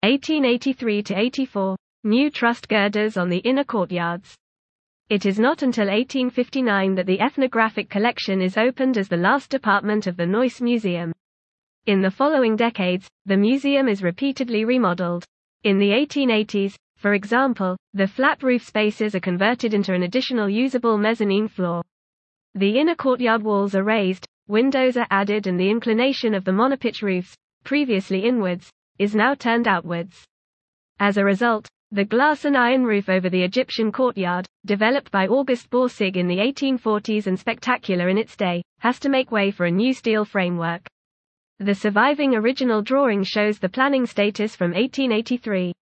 1883 to 84. New trussed girders on the inner courtyards. It is not until 1859 that the ethnographic collection is opened as the last department of the Neuss Museum. In the following decades, the museum is repeatedly remodeled. In the 1880s, for example, the flat roof spaces are converted into an additional usable mezzanine floor. The inner courtyard walls are raised, windows are added, and the inclination of the monopitch roofs, previously inwards, is now turned outwards. As a result, the glass and iron roof over the Egyptian courtyard, developed by August Borsig in the 1840s and spectacular in its day, has to make way for a new steel framework. The surviving original drawing shows the planning status from 1883.